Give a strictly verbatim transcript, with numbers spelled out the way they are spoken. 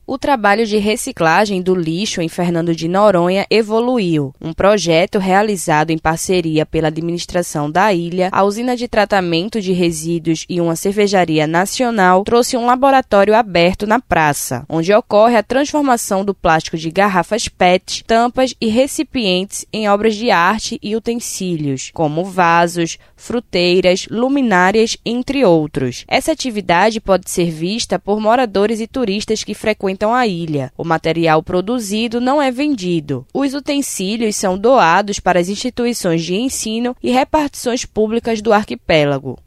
O trabalho de reciclagem do lixo em Fernando de Noronha evoluiu. Um projeto realizado em parceria pela administração da ilha, a usina de tratamento de resíduos e uma cervejaria nacional trouxe um laboratório aberto na praça, onde ocorre a transformação do plástico de garrafas P E T, tampas e recipientes em obras de arte e utensílios, como vasos, fruteiras, luminárias, entre outros. Essa atividade pode ser vista por moradores e turistas que frequentam a ilha. O material produzido não é vendido. Os utensílios são doados para as instituições de ensino e repartições públicas do arquipélago.